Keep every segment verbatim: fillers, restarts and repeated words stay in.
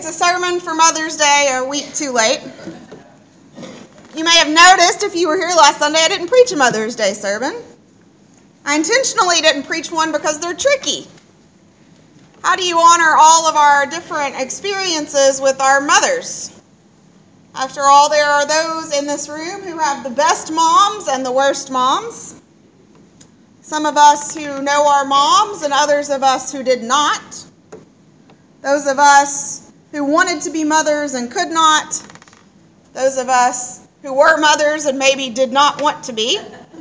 It's a sermon for Mother's Day, a week too late. You may have noticed if you were here last Sunday, I didn't preach a Mother's Day sermon. I intentionally didn't preach one because they're tricky. How do you honor all of our different experiences with our mothers? After all, there are those in this room who have the best moms and the worst moms. Some of us who know our moms and others of us who did not. Those of us who wanted to be mothers and could not. Those of us who were mothers and maybe did not want to be.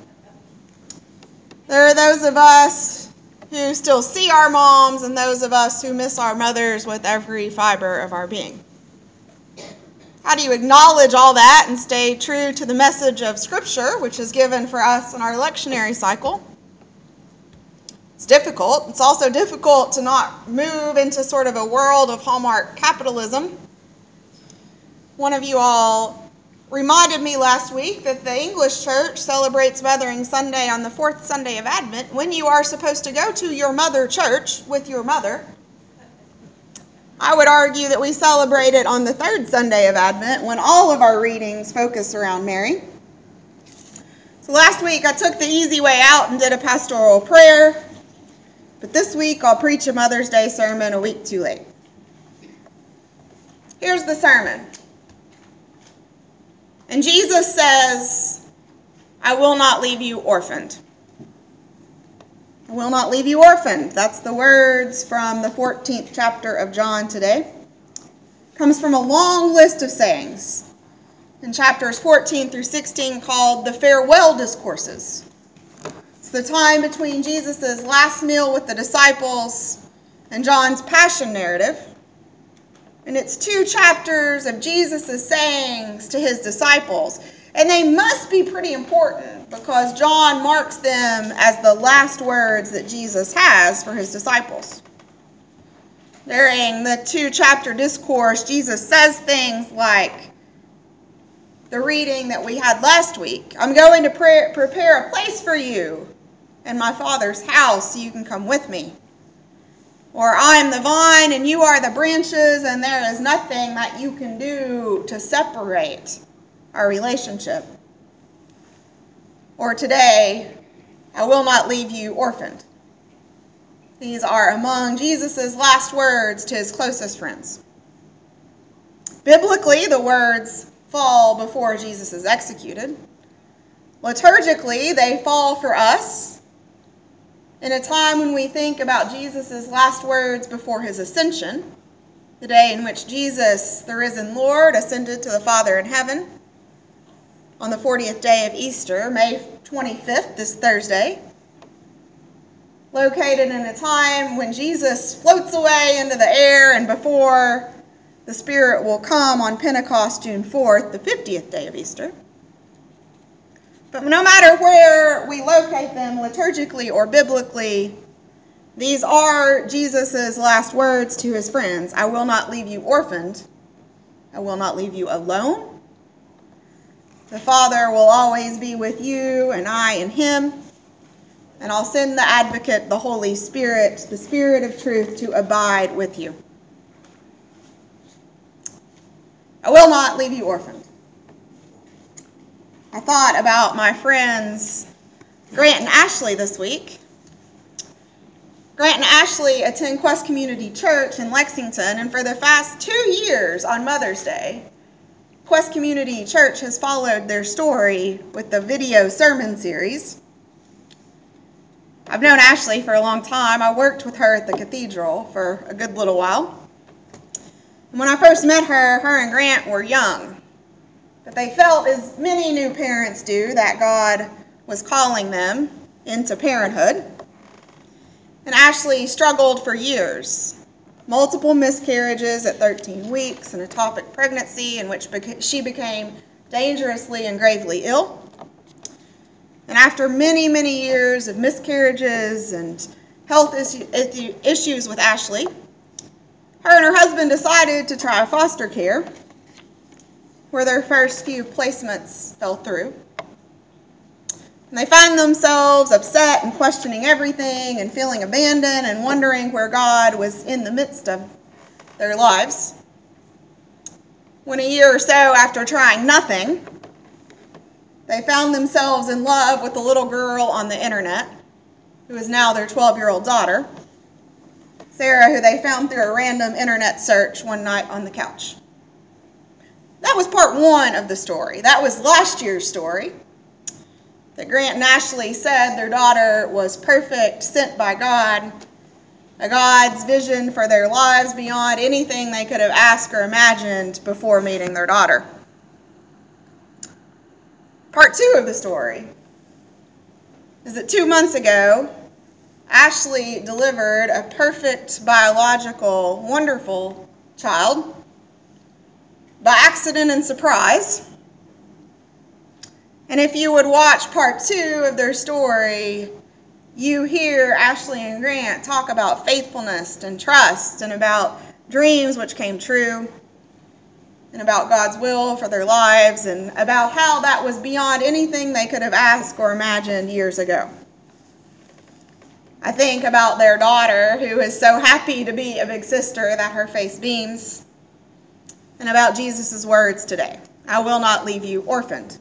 There are those of us who still see our moms and those of us who miss our mothers with every fiber of our being. How do you acknowledge all that and stay true to the message of Scripture, which is given for us in our lectionary cycle? It's difficult. It's also difficult to not move into sort of a world of Hallmark capitalism. One of you all reminded me last week that the English church celebrates Mothering Sunday on the fourth Sunday of Advent, when you are supposed to go to your mother church with your mother. I would argue that we celebrate it on the third Sunday of Advent, when all of our readings focus around Mary. So last week I took the easy way out and did a pastoral prayer. But this week, I'll preach a Mother's Day sermon a week too late. Here's the sermon. And Jesus says, I will not leave you orphaned. I will not leave you orphaned. That's the words from the fourteenth chapter of John today. It comes from a long list of sayings in chapters fourteen through sixteen called the farewell discourses. The time between Jesus' last meal with the disciples and John's passion narrative. And it's two chapters of Jesus' sayings to his disciples. And they must be pretty important because John marks them as the last words that Jesus has for his disciples. During the two-chapter discourse, Jesus says things like the reading that we had last week. I'm going to pre- prepare a place for you in my Father's house so you can come with me. Or I am the vine and you are the branches, and there is nothing that you can do to separate our relationship. Or today, I will not leave you orphaned. These are among Jesus' last words to his closest friends. Biblically, the words fall before Jesus is executed. Liturgically, they fall for us in a time when we think about Jesus' last words before his ascension, the day in which Jesus, the risen Lord, ascended to the Father in heaven on the fortieth day of Easter, May twenty-fifth, this Thursday, located in a time when Jesus floats away into the air and before the Spirit will come on Pentecost, June fourth, the fiftieth day of Easter. But no matter where we locate them, liturgically or biblically, these are Jesus' last words to his friends. I will not leave you orphaned. I will not leave you alone. The Father will always be with you, and I in him. And I'll send the advocate, the Holy Spirit, the Spirit of truth, to abide with you. I will not leave you orphaned. I thought about my friends Grant and Ashley this week. Grant and Ashley attend Quest Community Church in Lexington, and for the past two years on Mother's Day, Quest Community Church has followed their story with the video sermon series. I've known Ashley for a long time. I worked with her at the cathedral for a good little while. And when I first met her, her and Grant were young. But they felt, as many new parents do, that God was calling them into parenthood. And Ashley struggled for years. Multiple miscarriages at thirteen weeks, an ectopic pregnancy in which beca- she became dangerously and gravely ill. And after many, many years of miscarriages and health issue, issues with Ashley, her and her husband decided to try foster care, where their first few placements fell through. And they find themselves upset and questioning everything and feeling abandoned and wondering where God was in the midst of their lives. when a year or so after trying nothing, they found themselves in love with a little girl on the internet, who is now their twelve-year-old daughter, Sarah, who they found through a random internet search one night on the couch. That was part one of the story. That was last year's story, that Grant and Ashley said their daughter was perfect, sent by God, a God's vision for their lives beyond anything they could have asked or imagined before meeting their daughter. Part two of the story is that two months ago, Ashley delivered a perfect, biological, wonderful child by accident and surprise. And if you would watch part two of their story, you hear Ashley and Grant talk about faithfulness and trust and about dreams which came true and about God's will for their lives and about how that was beyond anything they could have asked or imagined years ago. I think about their daughter, who is so happy to be a big sister that her face beams, and about Jesus' words today, "I will not leave you orphaned."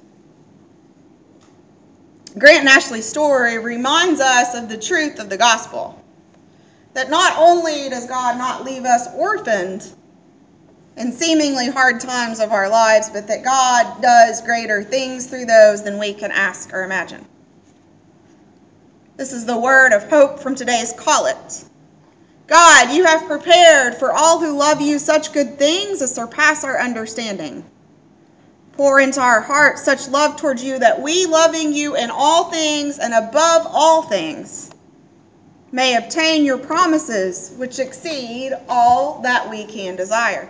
Grant and Ashley's story reminds us of the truth of the gospel, that not only does God not leave us orphaned in seemingly hard times of our lives, but that God does greater things through those than we can ask or imagine. This is the word of hope from today's Call It. God, you have prepared for all who love you such good things as surpass our understanding. Pour into our hearts such love towards you that we, loving you in all things and above all things, may obtain your promises which exceed all that we can desire.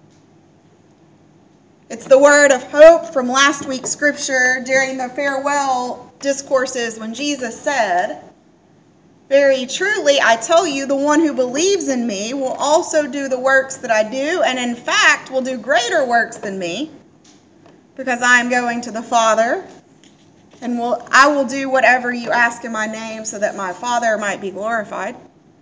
It's the word of hope from last week's scripture during the farewell discourses when Jesus said, "Very truly, I tell you, the one who believes in me will also do the works that I do, and in fact will do greater works than me, because I am going to the Father, and will, I will do whatever you ask in my name so that my Father might be glorified."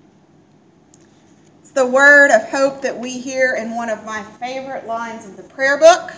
It's the word of hope that we hear in one of my favorite lines of the prayer book.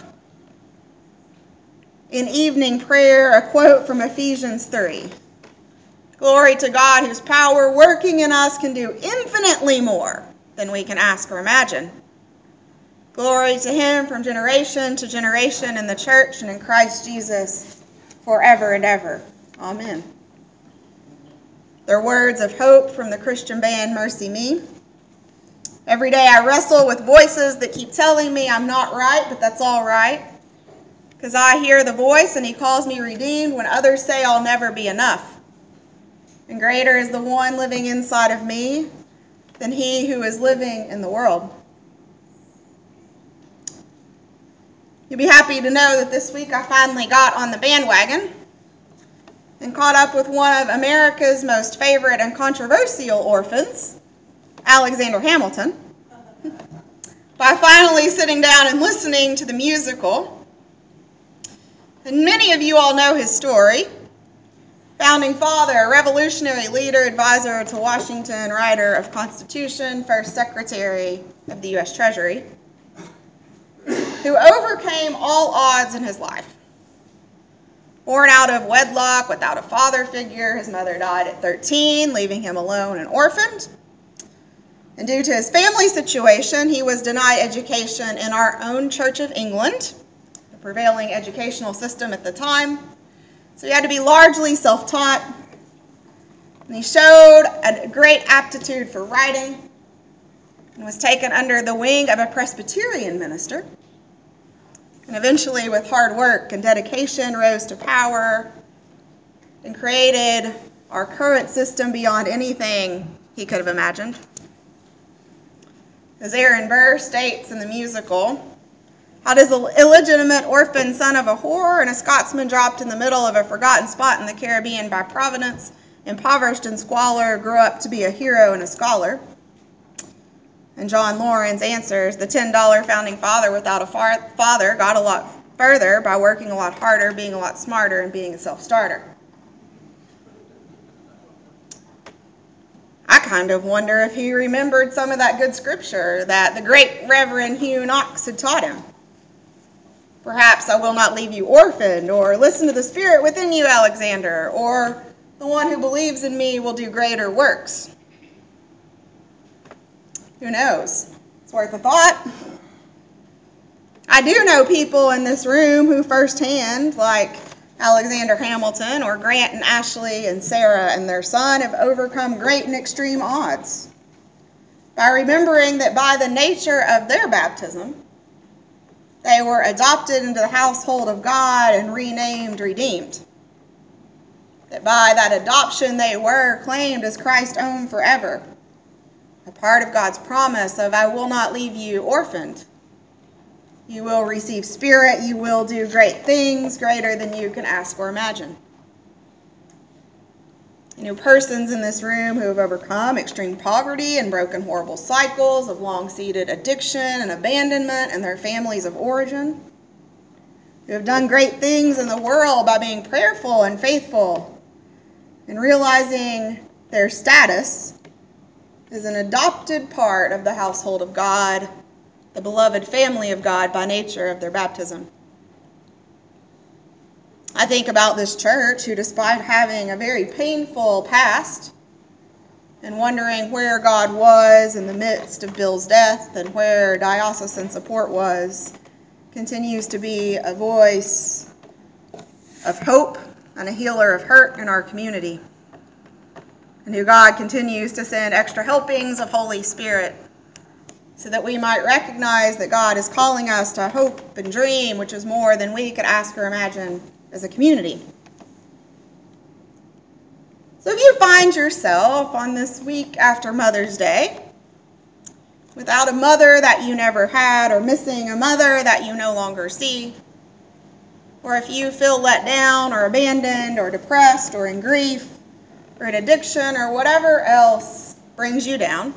In evening prayer, a quote from Ephesians three. "Glory to God, whose power working in us can do infinitely more than we can ask or imagine. Glory to him from generation to generation in the church and in Christ Jesus forever and ever. Amen." They're words of hope from the Christian band Mercy Me. Every day I wrestle with voices that keep telling me I'm not right, but that's all right, because I hear the voice and he calls me redeemed when others say I'll never be enough. And greater is the one living inside of me than he who is living in the world. You'll be happy to know that this week I finally got on the bandwagon and caught up with one of America's most favorite and controversial orphans, Alexander Hamilton, by finally sitting down and listening to the musical. And many of you all know his story. Founding father, revolutionary leader, advisor to Washington, writer of Constitution, first secretary of the U S Treasury, who overcame all odds in his life. Born out of wedlock without a father figure, his mother died at thirteen, leaving him alone and orphaned. And due to his family situation, he was denied education in our own Church of England, the prevailing educational system at the time. So he had to be largely self-taught. And he showed a great aptitude for writing and was taken under the wing of a Presbyterian minister. And eventually, with hard work and dedication, rose to power and created our current system beyond anything he could have imagined. As Aaron Burr states in the musical, how does an illegitimate orphan son of a whore and a Scotsman dropped in the middle of a forgotten spot in the Caribbean by Providence, impoverished in squalor, grew up to be a hero and a scholar? And John Lawrence answers, the ten dollar founding father without a far- father got a lot further by working a lot harder, being a lot smarter, and being a self-starter. I kind of wonder if he remembered some of that good scripture that the great Reverend Hugh Knox had taught him. Perhaps I will not leave you orphaned, or listen to the Spirit within you, Alexander, or the one who believes in me will do greater works. Who knows? It's worth a thought. I do know people in this room who firsthand, like Alexander Hamilton or Grant and Ashley and Sarah and their son, have overcome great and extreme odds by remembering that by the nature of their baptism, they were adopted into the household of God and renamed, redeemed. That by that adoption they were claimed as Christ's own forever. A part of God's promise of, I will not leave you orphaned. You will receive Spirit. You will do great things, greater than you can ask or imagine. You know, persons in this room who have overcome extreme poverty and broken horrible cycles of long-seated addiction and abandonment in their families of origin, who have done great things in the world by being prayerful and faithful and realizing their status as an adopted part of the household of God, the beloved family of God by nature of their baptism. I think about this church who, despite having a very painful past and wondering where God was in the midst of Bill's death and where diocesan support was, continues to be a voice of hope and a healer of hurt in our community, and who God continues to send extra helpings of Holy Spirit so that we might recognize that God is calling us to hope and dream, which is more than we could ask or imagine as a community. So if you find yourself on this week after Mother's Day without a mother that you never had, or missing a mother that you no longer see, or if you feel let down or abandoned or depressed or in grief or in addiction or whatever else brings you down,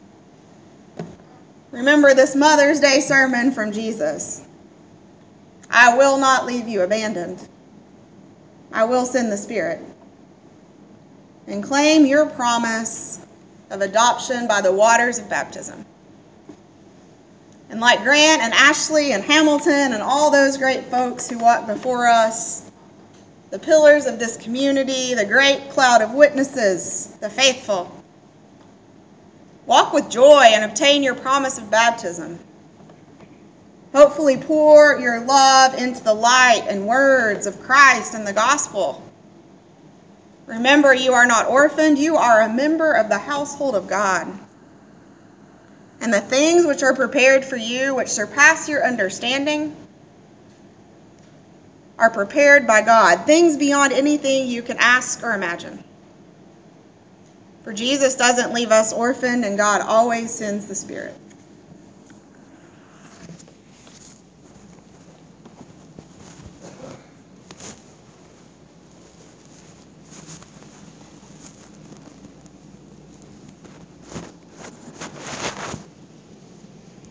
remember this Mother's Day sermon from Jesus. I will not leave you abandoned. I will send the Spirit. And claim your promise of adoption by the waters of baptism. And like Grant and Ashley and Hamilton and all those great folks who walked before us, the pillars of this community, the great cloud of witnesses, the faithful, walk with joy and obtain your promise of baptism. Hopefully pour your love into the light and words of Christ and the gospel. Remember, you are not orphaned. You are a member of the household of God. And the things which are prepared for you, which surpass your understanding, are prepared by God. Things beyond anything you can ask or imagine. For Jesus doesn't leave us orphaned, and God always sends the Spirit.